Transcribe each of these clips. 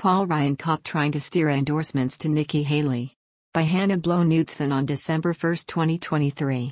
Paul Ryan caught trying to steer endorsements to Nikki Haley. By Hannah Blow-Knudsen on December 1, 2023.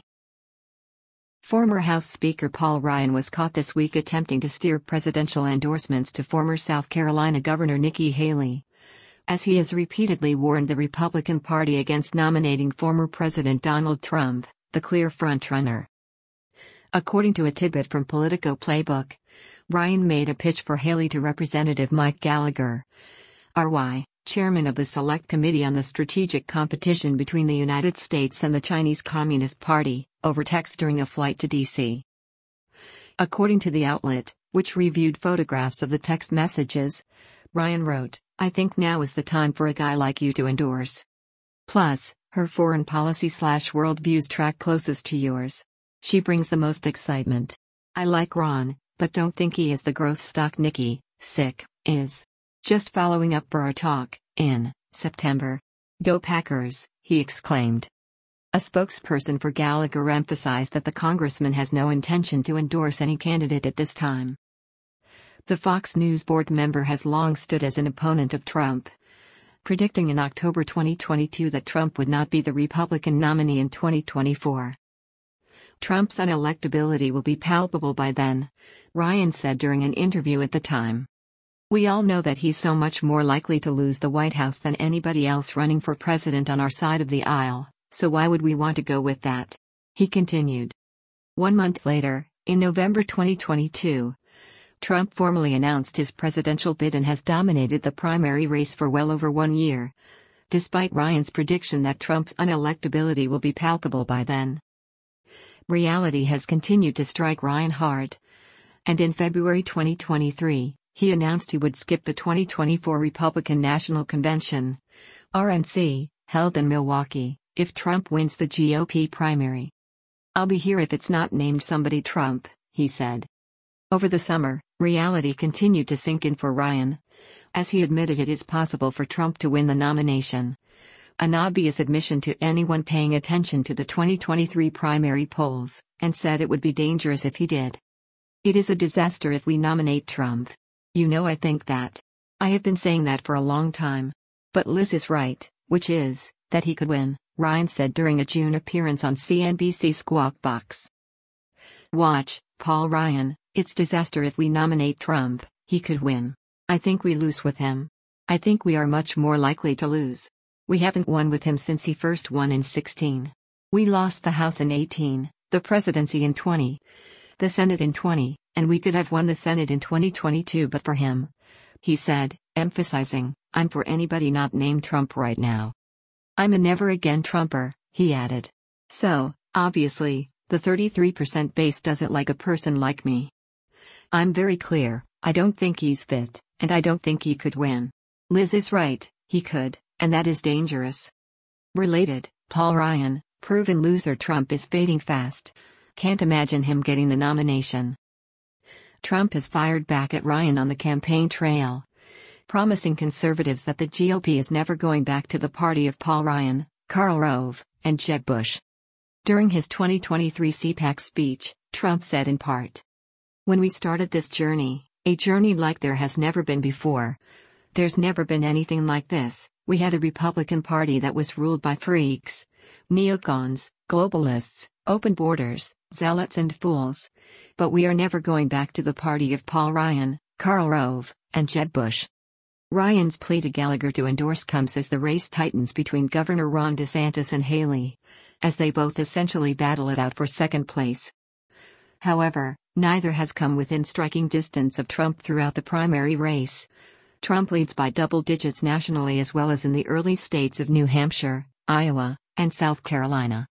Former House Speaker Paul Ryan was caught this week attempting to steer presidential endorsements to former South Carolina Governor Nikki Haley, as he has repeatedly warned the Republican Party against nominating former President Donald Trump, the clear frontrunner. According to a tidbit from Politico Playbook, Ryan made a pitch for Haley to Representative Mike Gallagher, RY, chairman of the Select Committee on the Strategic Competition between the United States and the Chinese Communist Party, over text during a flight to D.C. According to the outlet, which reviewed photographs of the text messages, Ryan wrote, "I think now is the time for a guy like you to endorse. Plus, her foreign policy/worldviews track closest to yours. She brings the most excitement. I like Ron, but don't think he is the growth stock Nikki, is. Just following up for our talk, in September. Go Packers," he exclaimed. A spokesperson for Gallagher emphasized that the congressman has no intention to endorse any candidate at this time. The Fox News board member has long stood as an opponent of Trump, predicting in October 2022 that Trump would not be the Republican nominee in 2024. Trump's unelectability will be palpable by then, Ryan said during an interview at the time. "We all know that he's so much more likely to lose the White House than anybody else running for president on our side of the aisle, so why would we want to go with that?" he continued. 1 month later, in November 2022, Trump formally announced his presidential bid and has dominated the primary race for well over 1 year, despite Ryan's prediction that Trump's unelectability will be palpable by then. Reality has continued to strike Ryan hard, and in February 2023, he announced he would skip the 2024 Republican National Convention, RNC, held in Milwaukee, if Trump wins the GOP primary. "I'll be here if it's not named somebody Trump," he said. Over the summer, reality continued to sink in for Ryan, as he admitted it is possible for Trump to win the nomination, an obvious admission to anyone paying attention to the 2023 primary polls, and said it would be dangerous if he did. "It is a disaster if we nominate Trump. You know I think that. I have been saying that for a long time. But Liz is right, which is, that he could win," Ryan said during a June appearance on CNBC Squawk Box. "Watch, Paul Ryan, it's disaster if we nominate Trump, he could win. I think we lose with him. I think we are much more likely to lose. We haven't won with him since he first won in 2016. We lost the House in 2018, the presidency in 2020, the Senate in 2020, and we could have won the Senate in 2022 but for him," he said, emphasizing, "I'm for anybody not named Trump right now. I'm a never-again Trumper," he added. "So, obviously, the 33% base doesn't like a person like me. I'm very clear, I don't think he's fit, and I don't think he could win. Liz is right, he could, and that is dangerous." Related, Paul Ryan, proven loser Trump is fading fast. Can't imagine him getting the nomination. Trump has fired back at Ryan on the campaign trail, promising conservatives that the GOP is never going back to the party of Paul Ryan, Karl Rove, and Jeb Bush. During his 2023 CPAC speech, Trump said in part, "When we started this journey, a journey like there has never been before. There's never been anything like this. We had a Republican Party that was ruled by freaks, neocons, globalists, open borders, zealots and fools. But we are never going back to the party of Paul Ryan, Karl Rove, and Jeb Bush." Ryan's plea to Gallagher to endorse comes as the race tightens between Governor Ron DeSantis and Haley, as they both essentially battle it out for second place. However, neither has come within striking distance of Trump throughout the primary race. Trump leads by double digits nationally as well as in the early states of New Hampshire, Iowa, and South Carolina.